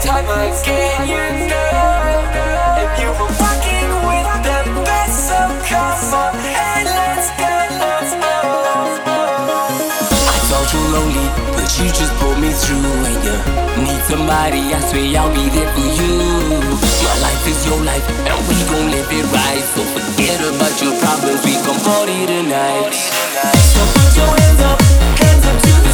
time again, you know. If you were walking with the best, so come on and let's go. I thought you lonely, but you just pulled me through. When you need somebody, I swear I'll be there for you. My life is your life, and we gon' live it right. So forget about your problems, we gon' party tonight. So put your hands up to the